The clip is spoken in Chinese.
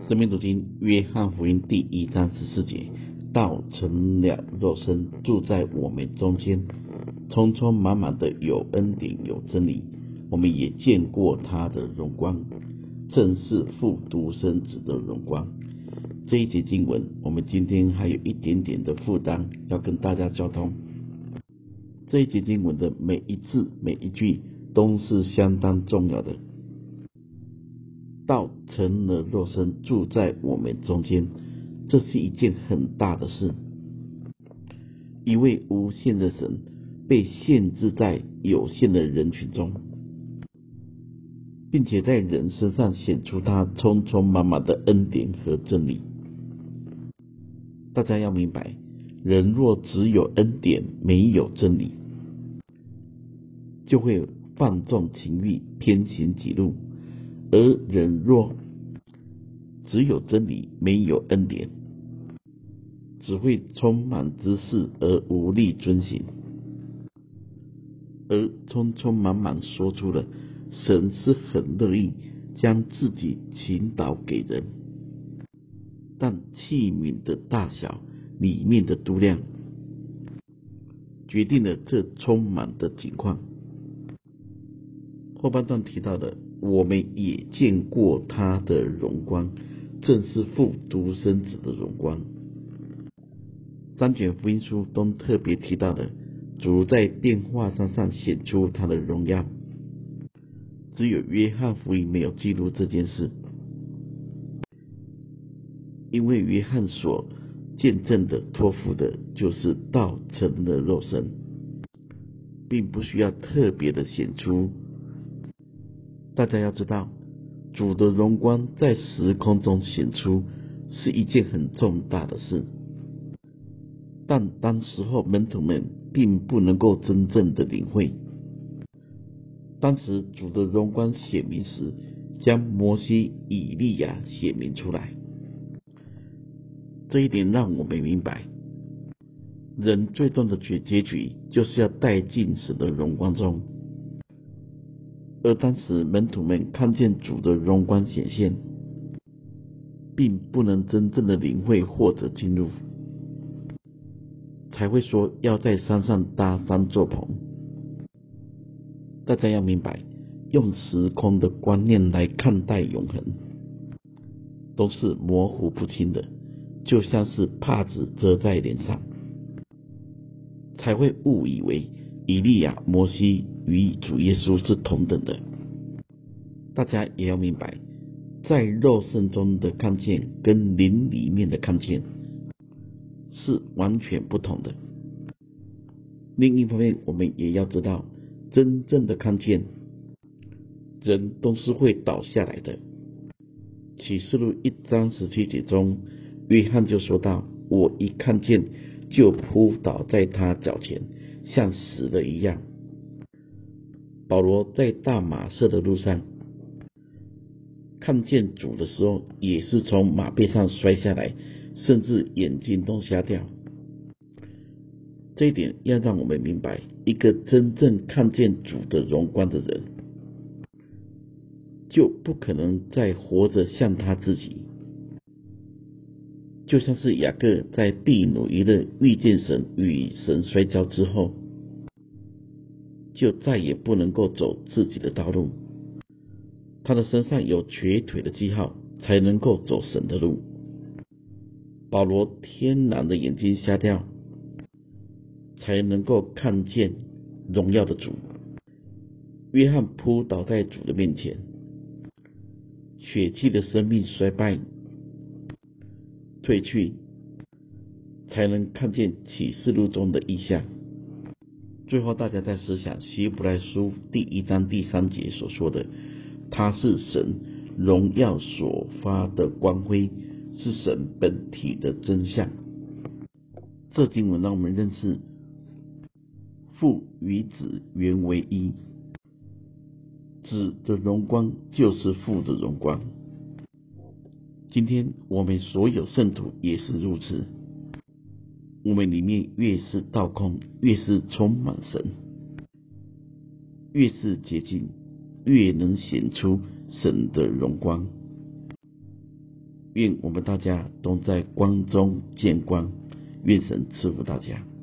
生命读经约翰福音第1章14节，道成了肉身，住在我们中间，充充满满的有恩典有真理，我们也见过他的荣光，正是父独生子的荣光。这一节经文，我们今天还有一点点的负担要跟大家交通。这一节经文的每一字每一句都是相当重要的。道成了肉身，住在我们中间，这是一件很大的事。一位无限的神被限制在有限的人群中，并且在人身上显出他充充满满的恩典和真理。大家要明白，人若只有恩典没有真理，就会放纵情欲，偏行己路；而人若只有真理没有恩典，只会充满知识而无力遵行，而充充满满说出了神是很乐意将自己倾倒给人，但器皿的大小里面的度量决定了这充满的情况。后半段提到的，我们也见过他的荣光，正是父独生子的荣光。三卷福音书都特别提到了主在变化山上显出他的荣耀，只有约翰福音没有记录这件事，因为约翰所见证的托付的就是道成了肉身，并不需要特别的显出。大家要知道，主的荣光在时空中显出是一件很重大的事，但当时候门徒们并不能够真正的领会。当时主的荣光显明时，将摩西、以利亚显明出来。这一点让我们明白，人最终的结局就是要带进神的荣光中。而当时门徒们看见主的荣光显现，并不能真正的领会或者进入，才会说要在山上搭3座棚。大家要明白，用时空的观念来看待永恒，都是模糊不清的，就像是帕子遮在脸上，才会误以为以利亚、摩西与主耶稣是同等的。大家也要明白，在肉身中的看见跟灵里面的看见是完全不同的。另一方面，我们也要知道，真正的看见，人都是会倒下来的。启示录1章17节中，约翰就说到，我一看见就扑倒在他脚前，像死了一样。保罗在大马色的路上看见主的时候，也是从马背上摔下来，甚至眼睛都瞎掉。这一点要让我们明白，一个真正看见主的荣光的人，就不可能再活着像他自己。就像是雅各在毗努伊勒遇见神，与神摔跤之后，就再也不能够走自己的道路，他的身上有瘸腿的记号，才能够走神的路。保罗天然的眼睛瞎掉，才能够看见荣耀的主。约翰扑倒在主的面前，血气的生命衰败退去，才能看见启示录中的异象。最后大家在思想希伯来书第1章第3节所说的，他是神荣耀所发的光辉，是神本体的真相。这经文让我们认识父与子原为一，子的荣光就是父的荣光。今天我们所有圣徒也是如此，我们里面越是倒空，越是充满神，越是洁净，越能显出神的荣光。 愿我们大家都在光中见光，愿神赐福大家。